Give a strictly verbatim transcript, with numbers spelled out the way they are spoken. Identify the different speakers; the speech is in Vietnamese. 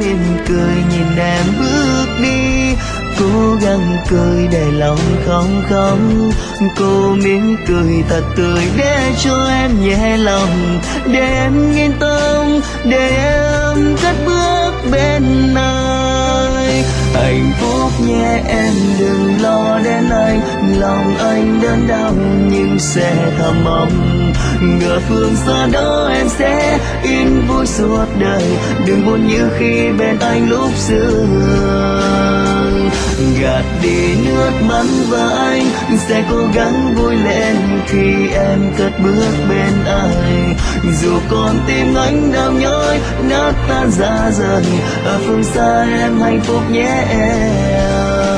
Speaker 1: mỉm cười nhìn em bước đi, cố gắng cười để lòng không khóc. Cô mỉm cười thật tươi để cho em nhẹ lòng, để em yên tâm, để em cất bước bên anh. Hạnh phúc nhé em đừng lo đến anh, lòng anh đớn đau nhưng sẽ thầm mong ngỡ phương xa đó em sẽ yên vui suốt đời. Đừng buồn như khi bên anh lúc xưa, gạt đi nước mắt và anh sẽ cố gắng vui lên khi em cất bước bên anh. Dù con tim anh đau nhói nát tan ra rời, ở phương xa em hạnh phúc nhé em.